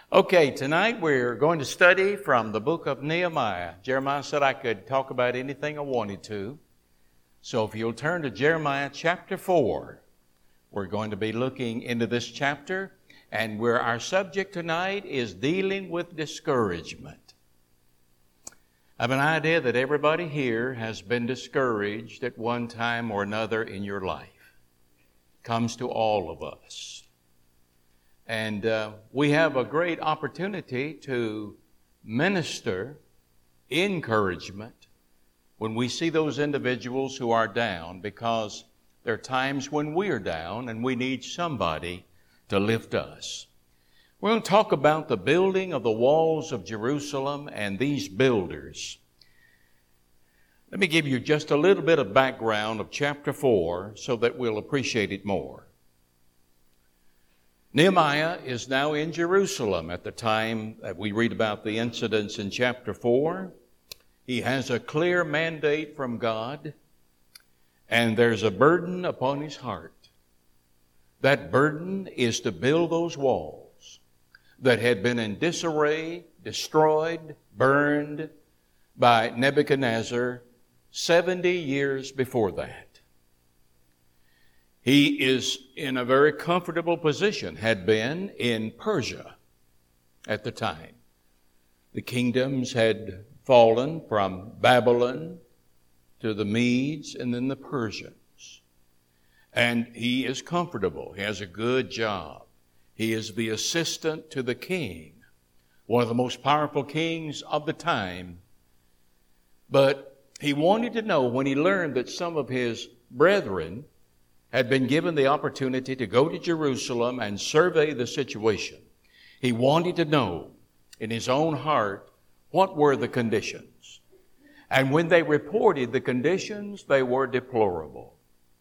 Okay, tonight we're going to study from the book of Nehemiah. Jeremiah said I could talk about anything I wanted to. So if you'll turn to Jeremiah chapter 4, we're going to be looking into this chapter, and where our subject tonight is dealing with discouragement. I have an idea that everybody here has been discouraged at one time or another in your life. It comes to all of us. And we have a great opportunity to minister encouragement when we see those individuals who are down, because there are times when we're down and we need somebody to lift us. We're going to talk about the building of the walls of Jerusalem and these builders. Let me give you just a little bit of background of chapter 4 so that we'll appreciate it more. Nehemiah is now in Jerusalem at the time that we read about the incidents in chapter 4. He has a clear mandate from God, and there's a burden upon his heart. That burden is to build those walls that had been in disarray, destroyed, burned by Nebuchadnezzar 70 years before that. He is in a very comfortable position, had been in Persia at the time. The kingdoms had fallen from Babylon to the Medes and then the Persians. And he is comfortable. He has a good job. He is the assistant to the king, one of the most powerful kings of the time. But he wanted to know, when he learned that some of his brethren had been given the opportunity to go to Jerusalem and survey the situation, he wanted to know in his own heart what were the conditions. And when they reported the conditions, they were deplorable.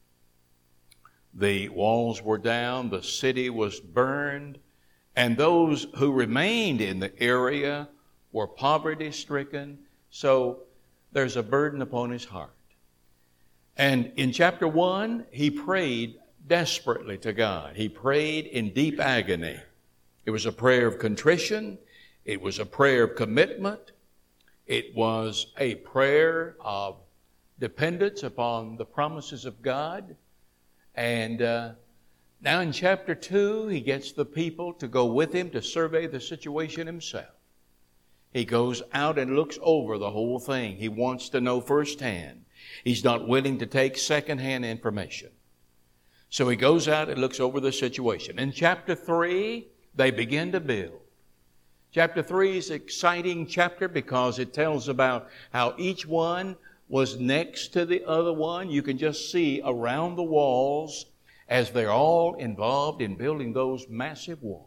The walls were down, the city was burned, and those who remained in the area were poverty-stricken. So there's a burden upon his heart. And in chapter 1, he prayed desperately to God. He prayed in deep agony. It was a prayer of contrition. It was a prayer of commitment. It was a prayer of dependence upon the promises of God. And now in chapter 2, he gets the people to go with him to survey the situation himself. He goes out and looks over the whole thing. He wants to know firsthand. He's not willing to take secondhand information. So he goes out and looks over the situation. In chapter 3, they begin to build. Chapter 3 is an exciting chapter because it tells about how each one was next to the other one. You can just see around the walls as they're all involved in building those massive walls.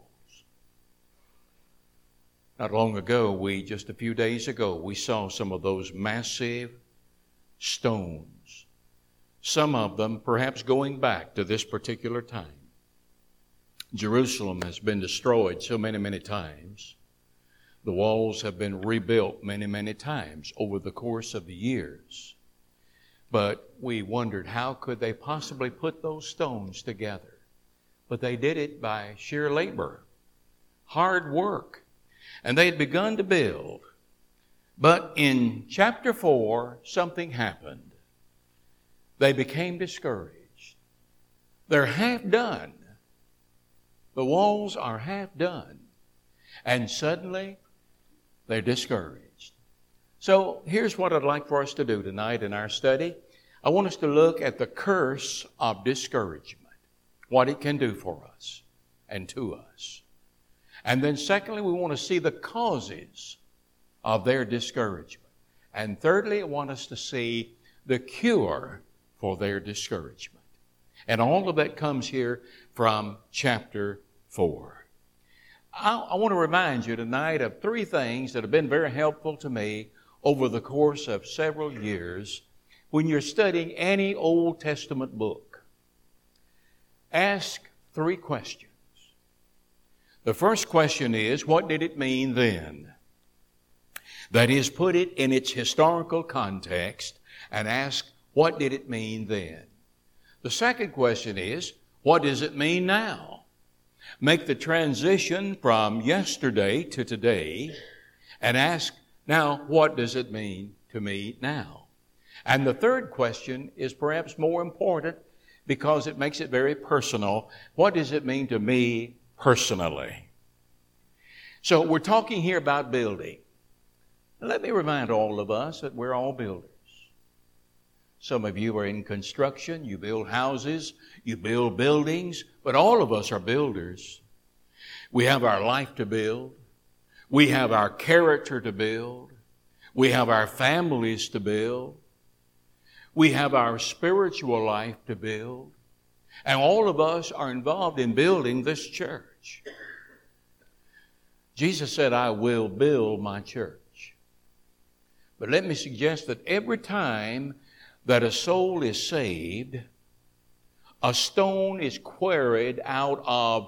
Not long ago, just a few days ago, we saw some of those massive stones. Some of them perhaps going back to this particular time. Jerusalem has been destroyed so many times. The walls have been rebuilt many times over the course of the years. But we wondered, how could they possibly put those stones together? But they did it by sheer labor, hard work. And they had begun to build. But in chapter 4, something happened. They became discouraged. They're half done. The walls are half done. And suddenly, they're discouraged. So here's what I'd like for us to do tonight in our study. I want us to look at the curse of discouragement, what it can do for us and to us. And then secondly, we want to see the causes of their discouragement. And thirdly, I want us to see the cure for their discouragement. And all of that comes here from chapter 4. I want to remind you tonight of 3 things that have been very helpful to me over the course of several years when you're studying any Old Testament book. Ask 3 questions. The first question is, what did it mean then? That is, put it in its historical context and ask, what did it mean then? The second question is, what does it mean now? make the transition from yesterday to today and ask, now, what does it mean to me now? And the third question is perhaps more important because it makes it very personal. What does it mean to me personally? So we're talking here about building. Let me remind all of us that we're all builders. Some of you are in construction, you build houses, you build buildings, but all of us are builders. We have our life to build. We have our character to build. We have our families to build. We have our spiritual life to build. And all of us are involved in building this church. Jesus said, I will build my church. But let me suggest that every time that a soul is saved, a stone is quarried out of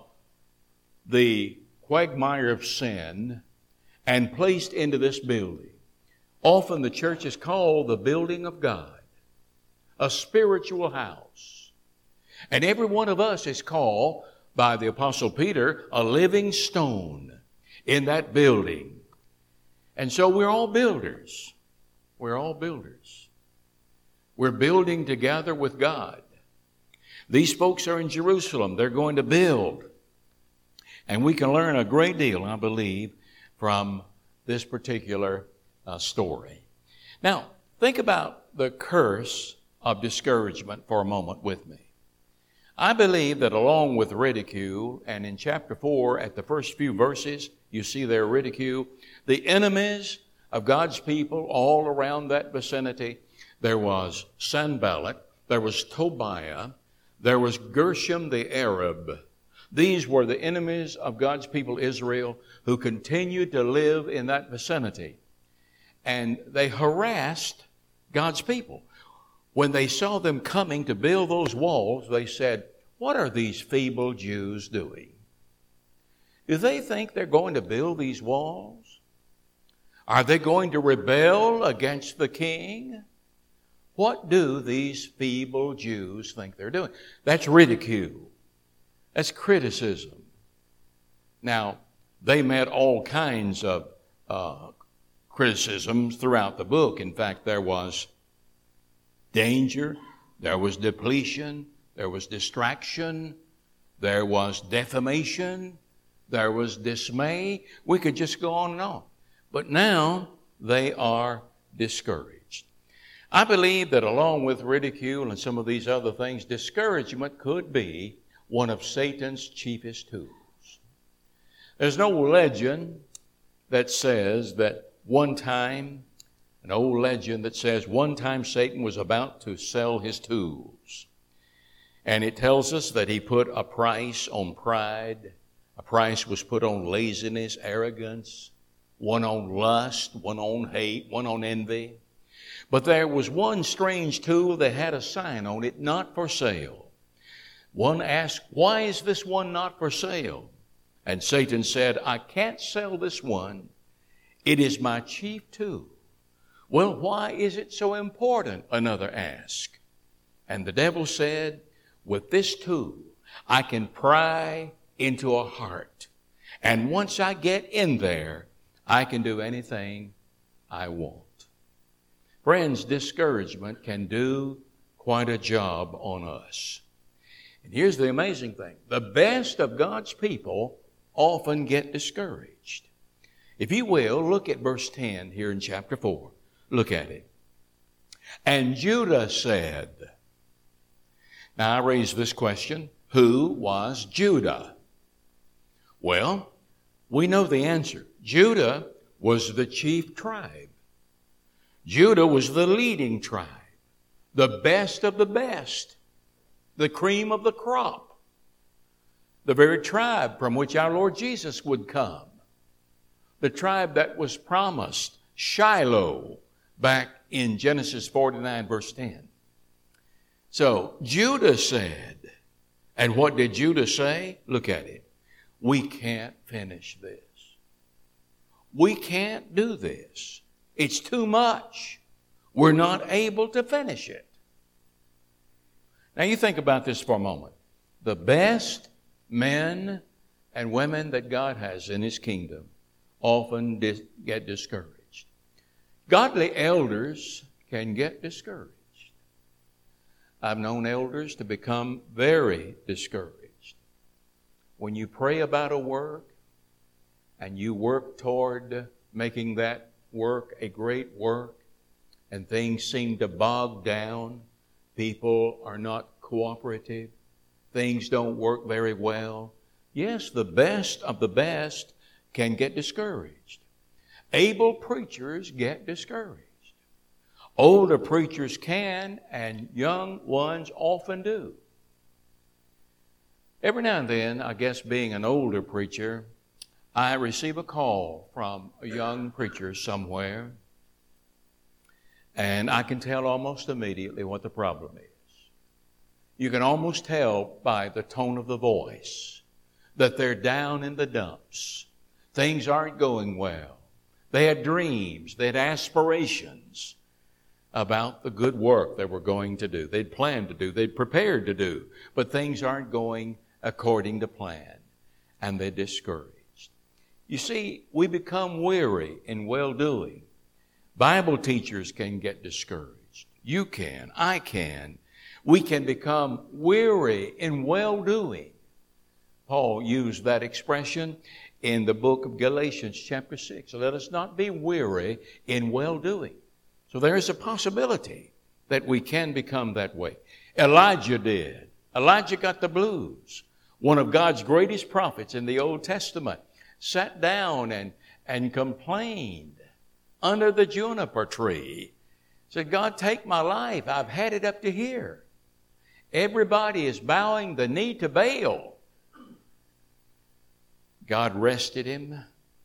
the quagmire of sin and placed into this building. Often the church is called the building of God, a spiritual house. And every one of us is called by the Apostle Peter a living stone in that building. And so we're all builders. We're all builders. We're building together with God. These folks are in Jerusalem. They're going to build. And we can learn a great deal, I believe, from this particular story. Now, think about the curse of discouragement for a moment with me. I believe that along with ridicule, and in chapter 4, at the first few verses, you see there ridicule, the enemies of God's people all around that vicinity, there was Sanballat, there was Tobiah, there was Gershom the Arab. These were the enemies of God's people Israel who continued to live in that vicinity. And they harassed God's people. When they saw them coming to build those walls, they said, what are these feeble Jews doing? Do they think they're going to build these walls? Are they going to rebel against the king? What do these feeble Jews think they're doing? That's ridicule. That's criticism. Now, they met all kinds of criticisms throughout the book. In fact, there was danger, there was depletion, there was distraction, there was defamation, there was dismay. We could just go on and on. But now they are discouraged. I believe that along with ridicule and some of these other things, discouragement could be one of Satan's chiefest tools. There's no legend that says that one time, an old legend that says one time Satan was about to sell his tools. And it tells us that he put a price on pride. A price was put on laziness, arrogance, one on lust, one on hate, one on envy. But there was one strange tool that had a sign on it, not for sale. One asked, why is this one not for sale? And Satan said, I can't sell this one. It is my chief tool. Well, why is it so important? Another asked. And the devil said, with this tool, I can pry into a heart. And once I get in there, I can do anything I want. Friends, discouragement can do quite a job on us. And here's the amazing thing. The best of God's people often get discouraged. If you will, look at verse 10 here in chapter 4. Look at it. And Judah said. Now I raise this question. Who was Judah? Well, we know the answer. Judah was the chief tribe. Judah was the leading tribe, the best of the best, the cream of the crop, the very tribe from which our Lord Jesus would come, the tribe that was promised, Shiloh, back in Genesis 49, verse 10. So Judah said, and what did Judah say? Look at it. We can't finish this. We can't do this. It's too much. We're not able to finish it. Now you think about this for a moment. The best men and women that God has in His kingdom often get discouraged. Godly elders can get discouraged. I've known elders to become very discouraged. When you pray about a work and you work toward making that work a great work and things seem to bog down, people are not cooperative, things don't work very well. Yes, the best of the best can get discouraged. Able preachers get discouraged. Older preachers can, and young ones often do. Every now and then, I guess being an older preacher, I receive a call from a young preacher somewhere, and I can tell almost immediately what the problem is. You can almost tell by the tone of the voice that they're down in the dumps. Things aren't going well. They had dreams, they had aspirations about the good work they were going to do. They'd planned to do, they'd prepared to do, but things aren't going according to plan, and they're discouraged. You see, we become weary in well-doing. Bible teachers can get discouraged. You can, I can. We can become weary in well-doing. Paul used that expression in the book of Galatians chapter 6. So let us not be weary in well-doing. So there is a possibility that we can become that way. Elijah did. Elijah got the blues. One of God's greatest prophets in the Old Testament sat down and complained under the juniper tree. Said, God, take my life. I've had it up to here. Everybody is bowing the knee to Baal. God rested him.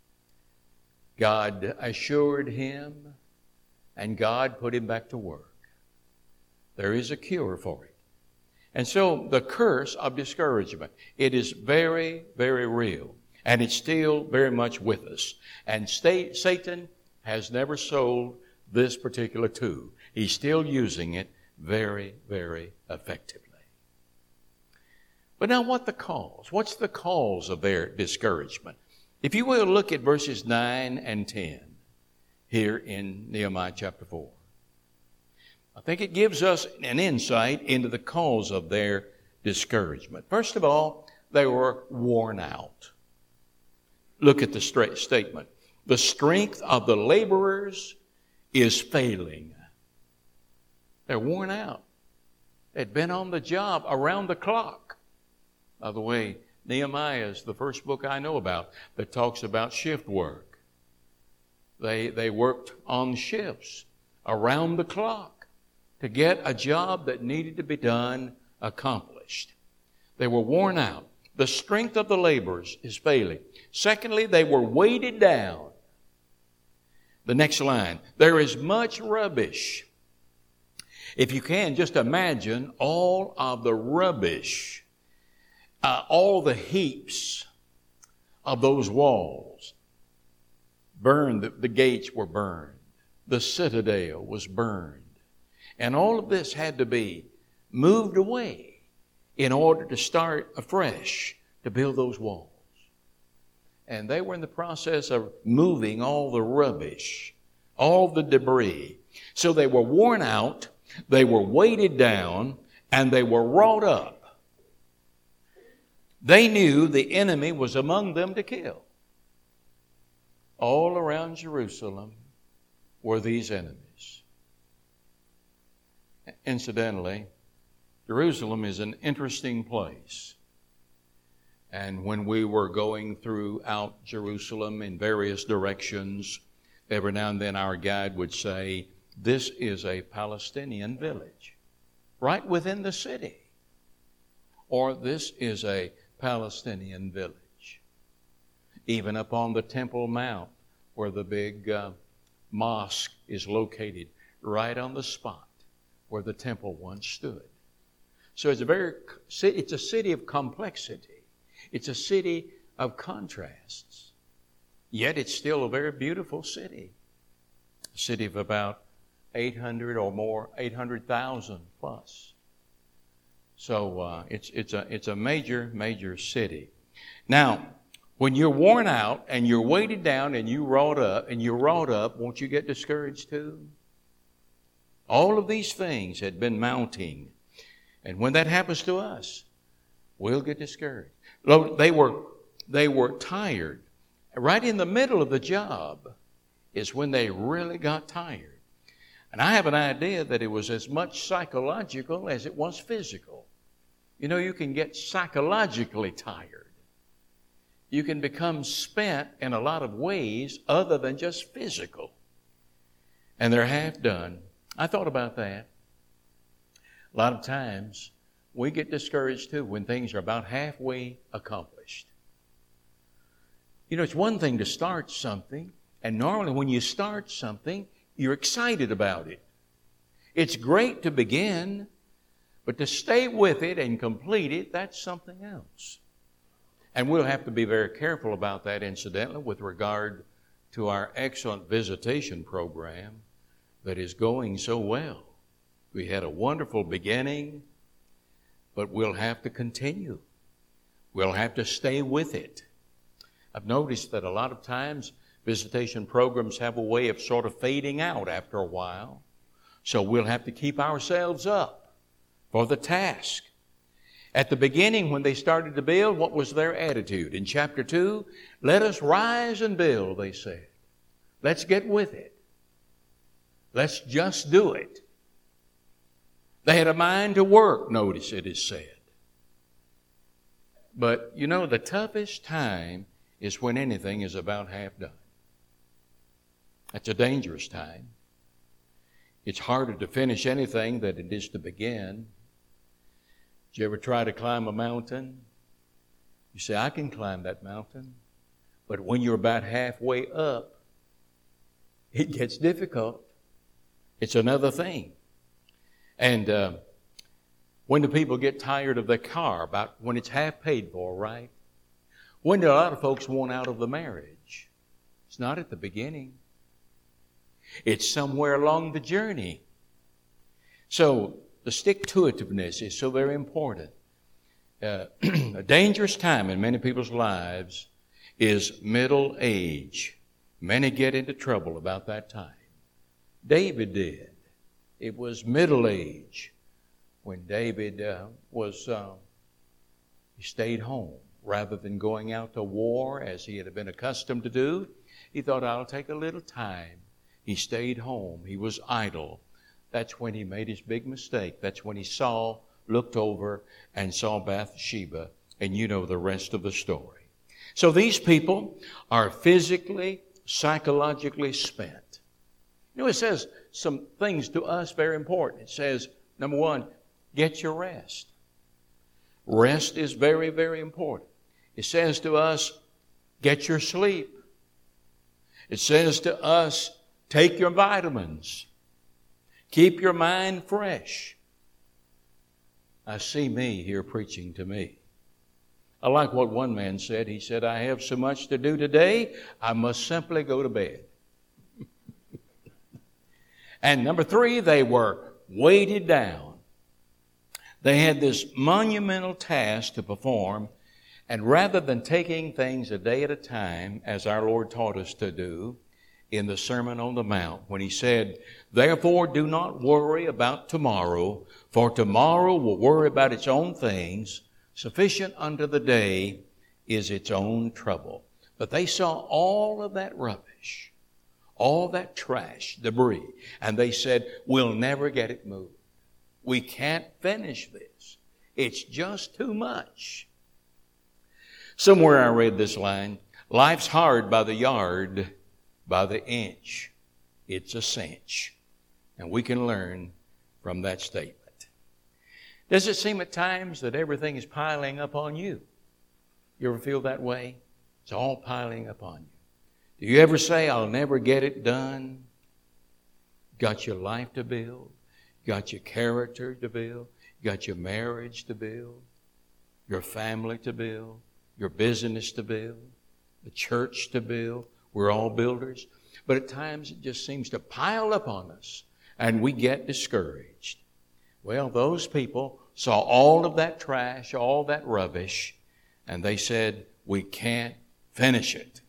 God assured him. And God put him back to work. There is a cure for it. And so the curse of discouragement, it is very, very real. And it's still very much with us. And Satan has never sold this particular tool. He's still using it very, very effectively. But now what the cause? What's the cause of their discouragement? If you will look at verses 9 and 10 here in Nehemiah chapter 4. I think it gives us an insight into the cause of their discouragement. First of all, they were worn out. Look at the statement. The strength of the laborers is failing. They're worn out. They'd been on the job around the clock. By the way, Nehemiah is the first book I know about that talks about shift work. They worked on shifts around the clock to get a job that needed to be done accomplished. They were worn out. The strength of the laborers is failing. Secondly, they were weighted down. The next line, there is much rubbish. If you can, just imagine all of the rubbish, all the heaps of those walls. Burned, the gates were burned. The citadel was burned. And all of this had to be moved away in order to start afresh to build those walls. And they were in the process of moving all the rubbish, all the debris. So they were worn out, they were weighted down, and they were wrought up. They knew the enemy was among them to kill. All around Jerusalem were these enemies. Incidentally, Jerusalem is an interesting place. And when we were going throughout Jerusalem in various directions, every now and then our guide would say, this is a Palestinian village, right within the city. Or this is a Palestinian village. Even up on the Temple Mount, where the big mosque is located, right on the spot where the temple once stood. So it's a city of complexity. It's a city of contrasts. Yet it's still a very beautiful city. A city of about 800 or more, 800,000 plus. So it's a major city. Now, When you're worn out and you're weighted down and you're wrought up, won't you get discouraged too? All of these things had been mounting. And when that happens to us, we'll get discouraged. They were tired. Right in the middle of the job is when they really got tired. And I have an idea that it was as much psychological as it was physical. You know, you can get psychologically tired. You can become spent in a lot of ways other than just physical. And they're half done. I thought about that. A lot of times we get discouraged too when things are about halfway accomplished. You know, it's one thing to start something, and normally when you start something, you're excited about it. It's great to begin, but to stay with it and complete it, that's something else. And we'll have to be very careful about that, incidentally, with regard to our excellent visitation program that is going so well. We had a wonderful beginning, but we'll have to continue. We'll have to stay with it. I've noticed that a lot of times visitation programs have a way of sort of fading out after a while. So we'll have to keep ourselves up for the task. At the beginning, when they started to build, what was their attitude? In chapter 2, let us rise and build, they said. Let's get with it. Let's just do it. They had a mind to work, notice it is said. But, you know, the toughest time is when anything is about half done. That's a dangerous time. It's harder to finish anything than it is to begin. Did you ever try to climb a mountain? You say, I can climb that mountain. But when you're about halfway up, it gets difficult. It's another thing. And when do people get tired of their car? About when it's half paid for, right? When do a lot of folks want out of the marriage? It's not at the beginning. It's somewhere along the journey. So the stick-to-itiveness is so very important. A dangerous time in many people's lives is middle age. Many get into trouble about that time. David did. It was middle age when David he stayed home. Rather than going out to war as he had been accustomed to do, he thought, I'll take a little time. He stayed home. He was idle. That's when he made his big mistake. That's when he looked over and saw Bathsheba, and you know the rest of the story. So these people are physically, psychologically spent. You know, it says some things to us very important. It says, number one, get your rest. Rest is very, very important. It says to us, get your sleep. It says to us, take your vitamins. Keep your mind fresh. I see me here preaching to me. I like what one man said. He said, I have so much to do today, I must simply go to bed. And number three, they were weighted down. They had this monumental task to perform, and rather than taking things a day at a time, as our Lord taught us to do in the Sermon on the Mount, when He said, therefore do not worry about tomorrow, for tomorrow will worry about its own things. Sufficient unto the day is its own trouble. But they saw all of that rubbish, all that trash, debris, and they said, we'll never get it moved. We can't finish this. It's just too much. Somewhere I read this line, life's hard by the yard, by the inch. It's a cinch. And we can learn from that statement. Does it seem at times that everything is piling up on you? You ever feel that way? It's all piling up on you. Do you ever say, I'll never get it done? Got your life to build. Got your character to build. Got your marriage to build. Your family to build. Your business to build. The church to build. We're all builders. But at times it just seems to pile up on us and we get discouraged. Well, those people saw all of that trash, all that rubbish, and they said, we can't Finish it.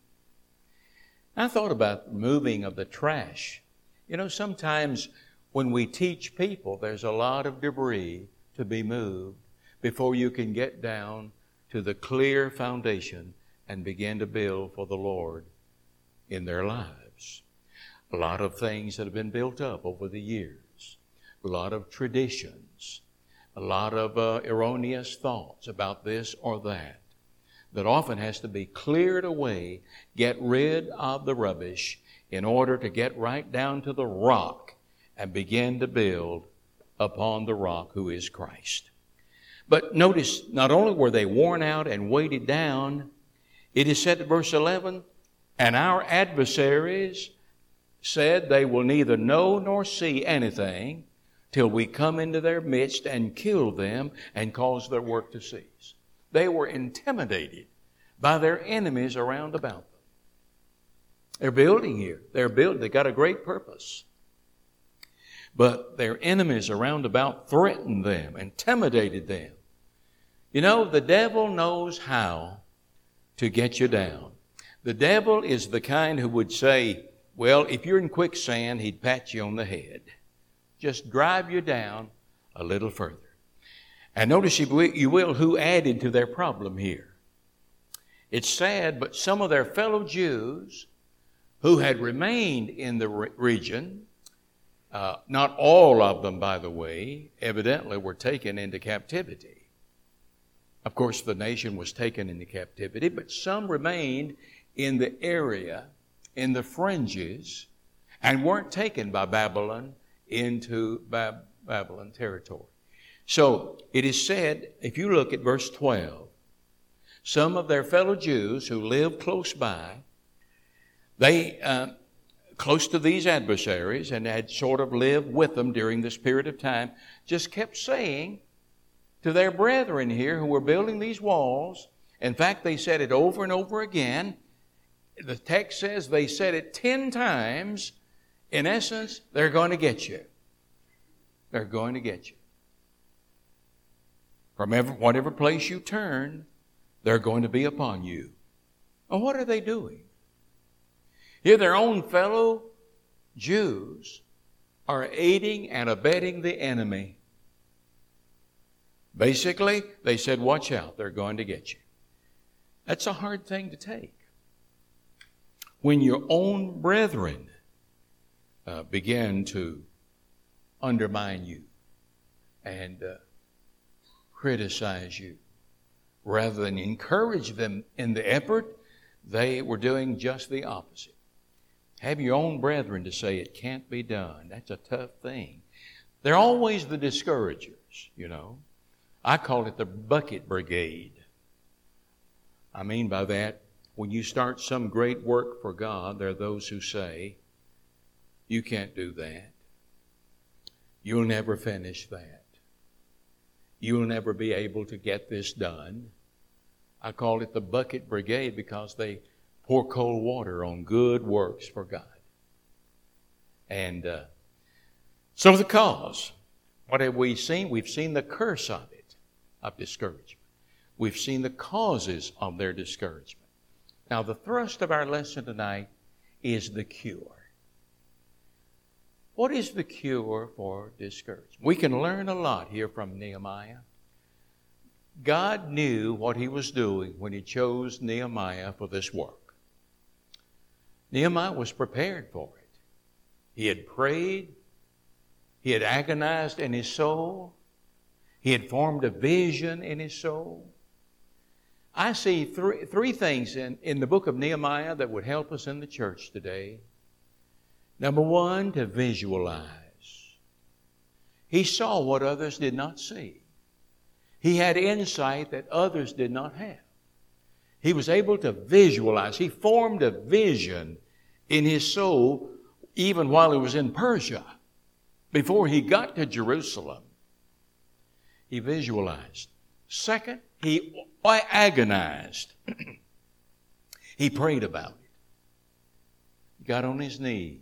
I thought about the moving of the trash. You know, sometimes when we teach people, there's a lot of debris to be moved before you can get down to the clear foundation and begin to build for the Lord in their lives. A lot of things that have been built up over the years, a lot of traditions, a lot of erroneous thoughts about this or that often has to be cleared away, get rid of the rubbish in order to get right down to the rock and begin to build upon the rock who is Christ. But notice, not only were they worn out and weighted down, it is said in verse 11, and our adversaries said they will neither know nor see anything till we come into their midst and kill them and cause their work to cease. They were intimidated by their enemies around about them. They're building here. They got a great purpose. But their enemies around about threatened them, intimidated them. You know, the devil knows how to get you down. The devil is the kind who would say, well, if you're in quicksand, he'd pat you on the head. Just drive you down a little further. And notice you will who added to their problem here. It's sad, but some of their fellow Jews who had remained in the region, not all of them, by the way, evidently were taken into captivity. Of course, the nation was taken into captivity, but some remained in the area, in the fringes, and weren't taken by Babylon into Babylon territory. So it is said, if you look at verse 12, some of their fellow Jews who lived close by, they close to these adversaries and had sort of lived with them during this period of time, just kept saying to their brethren here who were building these walls, in fact, they said it over and over again. The text says they said it 10 times. In essence, they're going to get you. They're going to get you. From whatever place you turn, they're going to be upon you. And what are they doing? Here, their own fellow Jews are aiding and abetting the enemy. Basically, they said, watch out, they're going to get you. That's a hard thing to take. When your own brethren begin to undermine you and criticize you, rather than encourage them in the effort, they were doing just the opposite. Have your own brethren to say it can't be done. That's a tough thing. They're always the discouragers, you know. I call it the bucket brigade. I mean by that, when you start some great work for God, there are those who say, you can't do that. You'll never finish that. You'll never be able to get this done. I call it the bucket brigade because they pour cold water on good works for God. And so the cause, what have we seen? We've seen the curse of it, of discouragement. We've seen the causes of their discouragement. Now, the thrust of our lesson tonight is the cure. What is the cure for discouragement? We can learn a lot here from Nehemiah. God knew what He was doing when He chose Nehemiah for this work. Nehemiah was prepared for it. He had prayed. He had agonized in his soul. He had formed a vision in his soul. I see three things in the book of Nehemiah that would help us in the church today. Number one, to visualize. He saw what others did not see. He had insight that others did not have. He was able to visualize. He formed a vision in his soul even while he was in Persia. Before he got to Jerusalem, he visualized. Second, he agonized. He prayed about it. He got on his knees.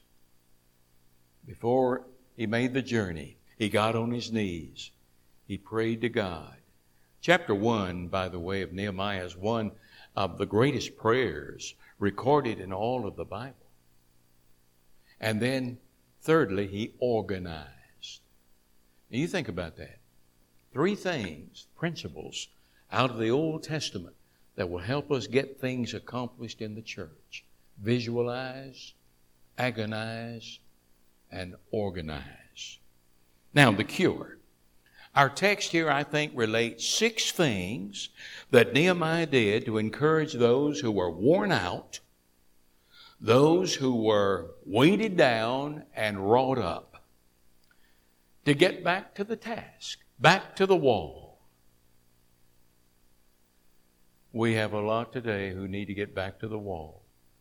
Before he made the journey, he got on his knees. He prayed to God. Chapter 1, by the way, of Nehemiah is one of the greatest prayers recorded in all of the Bible. And then, thirdly, He organized. Now you think about that. 3 things, principles, out of the Old Testament that will help us get things accomplished in the church. Visualize, agonize, and organize. Now, the cure. Our text here, I think, relates 6 things that Nehemiah did to encourage those who were worn out, those who were weighted down and wrought up, to get back to the task, back to the wall. We have a lot today who need to get back to the wall.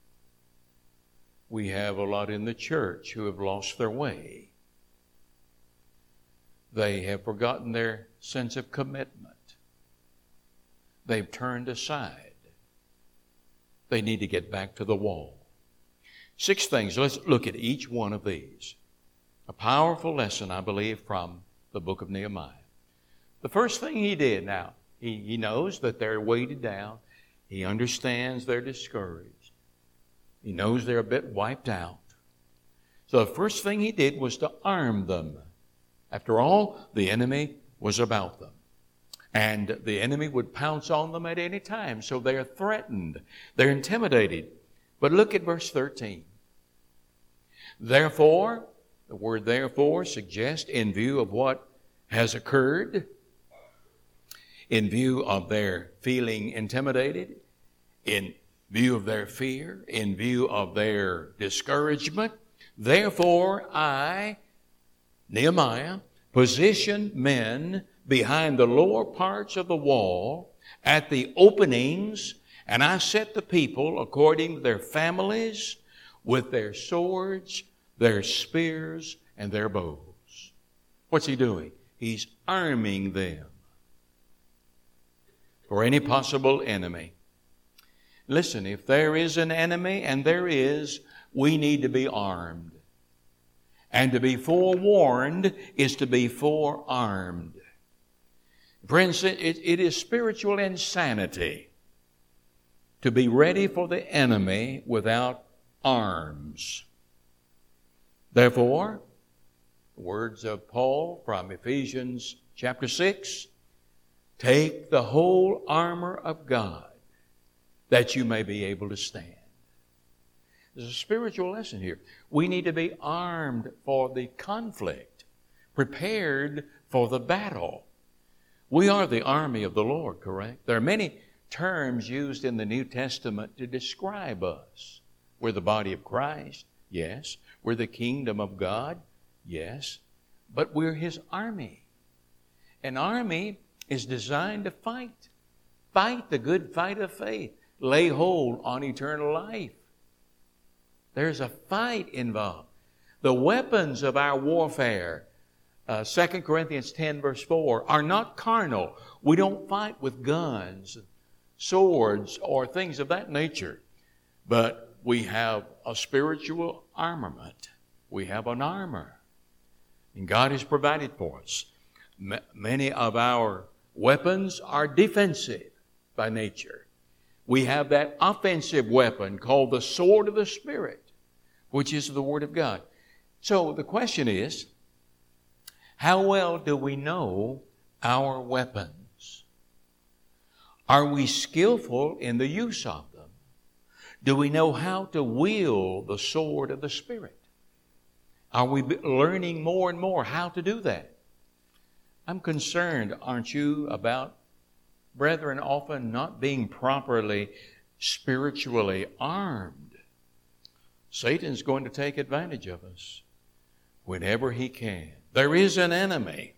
We have a lot in the church who have lost their way. They have forgotten their sense of commitment. They've turned aside. They need to get back to the wall. 6 things. Let's look at each one of these. A powerful lesson, I believe, from the book of Nehemiah. The first thing he did now, he knows that they're weighted down. He understands they're discouraged. He knows they're a bit wiped out. So the first thing he did was to arm them. After all, the enemy was about them. And the enemy would pounce on them at any time. So they're threatened. They're intimidated. But look at verse 13. Therefore, the word therefore suggests, in view of what has occurred, in view of their feeling intimidated, in view of their fear, in view of their discouragement, therefore I, Nehemiah, positioned men behind the lower parts of the wall at the openings, and I set the people according to their families with their swords, their spears, and their bows. What's he doing? He's arming them for any possible enemy. Listen, if there is an enemy, and there is, we need to be armed. And to be forewarned is to be forearmed. Friends, it is spiritual insanity to be ready for the enemy without arms. Therefore, the words of Paul from Ephesians chapter 6, take the whole armor of God that you may be able to stand. There's a spiritual lesson here. We need to be armed for the conflict, prepared for the battle. We are the army of the Lord, correct? There are many terms used in the New Testament to describe us. We're the body of Christ, yes. We're the kingdom of God, yes. But we're His army. An army is designed to fight. Fight the good fight of faith. Lay hold on eternal life. There's a fight involved. The weapons of our warfare, 2 Corinthians 10 verse 4, are not carnal. We don't fight with guns, swords, or things of that nature. But we have a spiritual armament. We have an armor. And God has provided for us. Many of our weapons are defensive by nature. We have that offensive weapon called the sword of the Spirit, which is the Word of God. So the question is, how well do we know our weapons? Are we skillful in the use of them? Do we know how to wield the sword of the Spirit? Are we learning more and more how to do that? I'm concerned, aren't you, about brethren often not being properly spiritually armed. Satan's going to take advantage of us whenever he can. There is an enemy,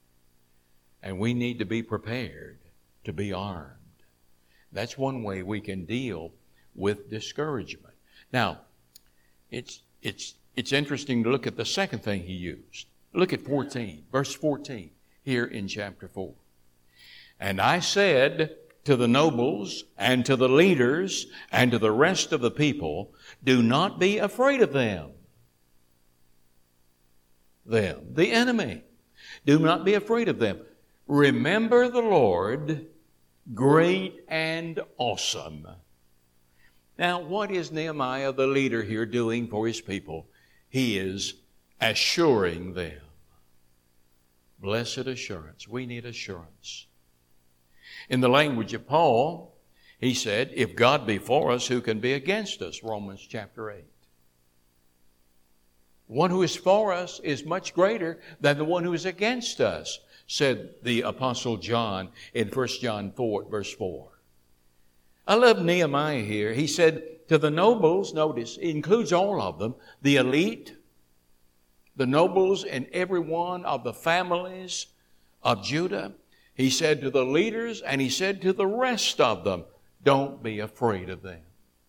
and we need to be prepared to be armed. That's one way we can deal with discouragement. Now, it's interesting to look at the second thing he used. Look at 14, verse 14, here in chapter 4. And I said to the nobles and to the leaders and to the rest of the people, do not be afraid of them. The enemy. Do not be afraid of them. Remember the Lord, great and awesome. Now, what is Nehemiah, the leader here, doing for his people? He is assuring them. Blessed assurance. We need assurance. In the language of Paul, he said, if God be for us, who can be against us? Romans chapter 8. One who is for us is much greater than the one who is against us, said the Apostle John in 1 John 4, verse 4. I love Nehemiah here. He said to the nobles, notice, it includes all of them, the elite, the nobles and every one of the families of Judah. He said to the leaders and he said to the rest of them, don't be afraid of them.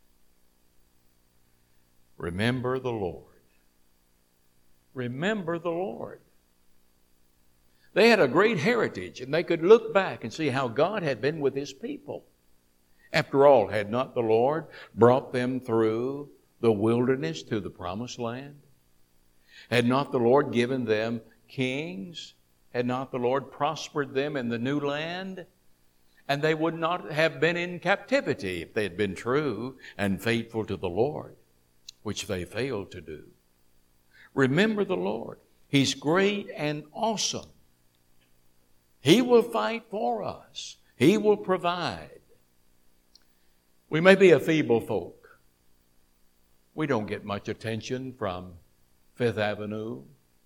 Remember the Lord. Remember the Lord. They had a great heritage and they could look back and see how God had been with His people. After all, had not the Lord brought them through the wilderness to the promised land? Had not the Lord given them kings? Had not the Lord prospered them in the new land? And they would not have been in captivity if they had been true and faithful to the Lord, which they failed to do. Remember the Lord. He's great and awesome. He will fight for us. He will provide. We may be a feeble folk. We don't get much attention from Fifth Avenue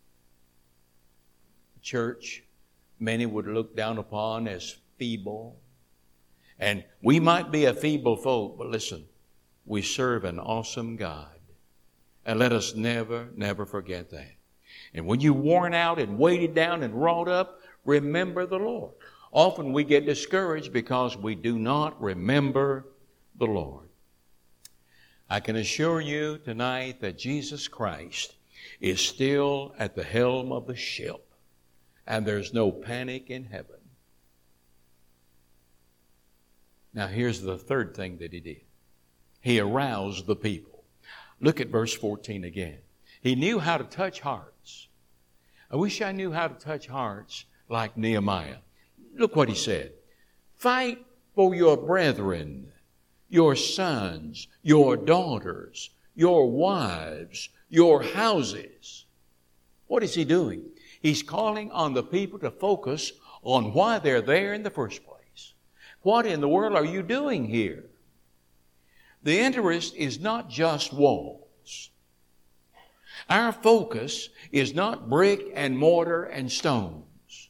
church. Many would look down upon as feeble. And we might be a feeble folk, but listen, we serve an awesome God. And let us never, never forget that. And when you're worn out and weighted down and wrought up, remember the Lord. Often we get discouraged because we do not remember the Lord. I can assure you tonight that Jesus Christ is still at the helm of the ship, and there's no panic in heaven. Now here's the third thing that He did. He aroused the people. Look at verse 14 again. He knew how to touch hearts. I wish I knew how to touch hearts like Nehemiah. Look what he said. Fight for your brethren, your sons, your daughters, your wives, your houses. What is he doing? He's calling on the people to focus on why they're there in the first place. What in the world are you doing here? The interest is not just walls. Our focus is not brick and mortar and stones.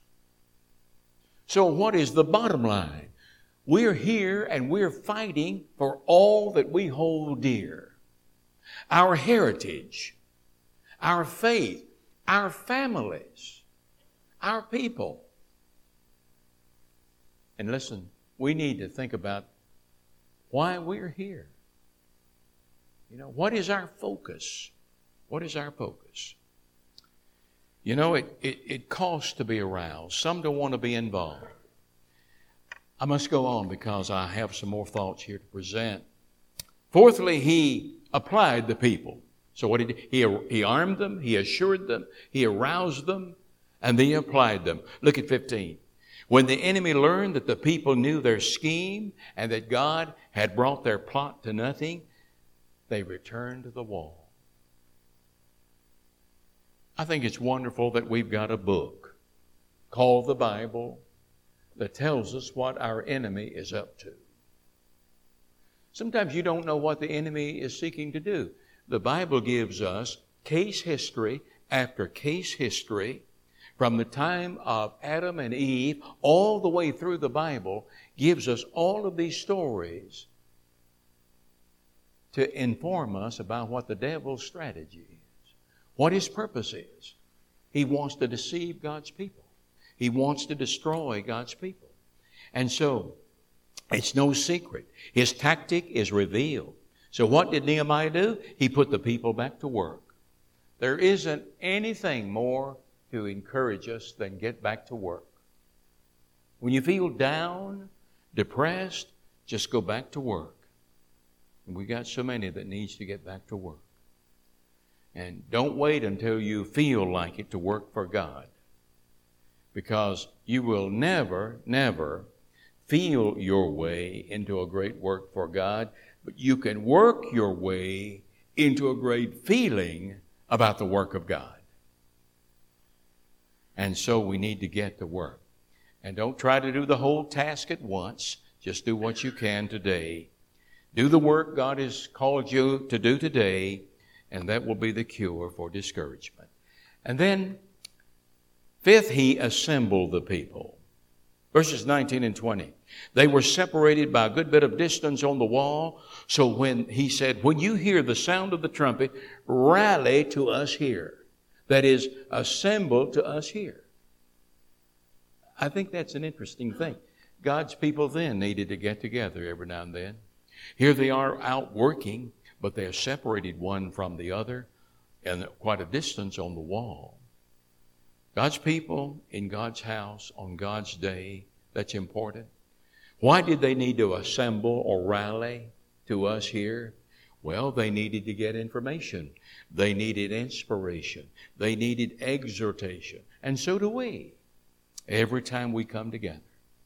So what is the bottom line? We're here and we're fighting for all that we hold dear. Our heritage, our faith, our families, our people. And listen, we need to think about why we're here. You know, what is our focus? What is our focus? You know, it costs to be aroused. Some don't want to be involved. I must go on because I have some more thoughts here to present. Fourthly, he applied the people. So what did he armed them, he assured them, he aroused them, and then he applied them. Look at 15. When the enemy learned that the people knew their scheme and that God had brought their plot to nothing, they returned to the wall. I think it's wonderful that we've got a book called the Bible that tells us what our enemy is up to. Sometimes you don't know what the enemy is seeking to do. The Bible gives us case history after case history from the time of Adam and Eve all the way through the Bible, gives us all of these stories to inform us about what the devil's strategy is, what his purpose is. He wants to deceive God's people. He wants to destroy God's people. And so, it's no secret. His tactic is revealed. So what did Nehemiah do? He put the people back to work. There isn't anything more to encourage us than get back to work. When you feel down, depressed, just go back to work. And we got so many that needs to get back to work. And don't wait until you feel like it to work for God. Because you will never, never feel your way into a great work for God, but you can work your way into a great feeling about the work of God. And so we need to get to work. And don't try to do the whole task at once. Just do what you can today. Do the work God has called you to do today, and that will be the cure for discouragement. And then, fifth, He assembled the people. Verses 19 and 20. They were separated by a good bit of distance on the wall. So when He said, when you hear the sound of the trumpet, rally to us here. That is, assemble to us here. I think that's an interesting thing. God's people then needed to get together every now and then. Here they are out working, but they are separated one from the other and quite a distance on the wall. God's people in God's house on God's day, that's important. Why did they need to assemble or rally to us here? Well, they needed to get information. They needed inspiration. They needed exhortation. And so do we, every time we come together.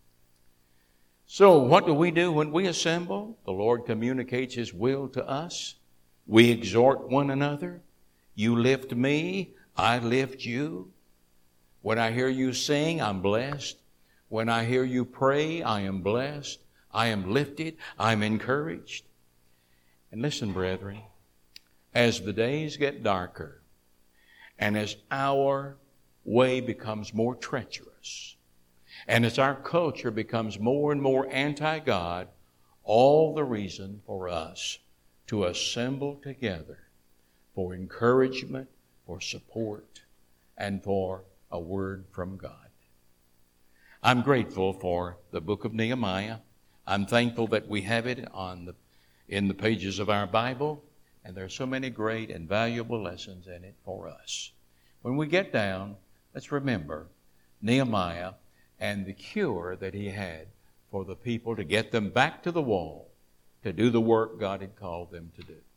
So what do we do when we assemble? The Lord communicates His will to us. We exhort one another. You lift me, I lift you. When I hear you sing, I'm blessed. When I hear you pray, I am blessed. I am lifted. I'm encouraged. And listen, brethren, as the days get darker and as our way becomes more treacherous and as our culture becomes more and more anti-God, all the reason for us to assemble together for encouragement, for support, and for a word from God. I'm grateful for the book of Nehemiah. I'm thankful that we have it in the pages of our Bible, and there are so many great and valuable lessons in it for us. When we get down, let's remember Nehemiah and the cure that he had for the people to get them back to the wall, to do the work God had called them to do.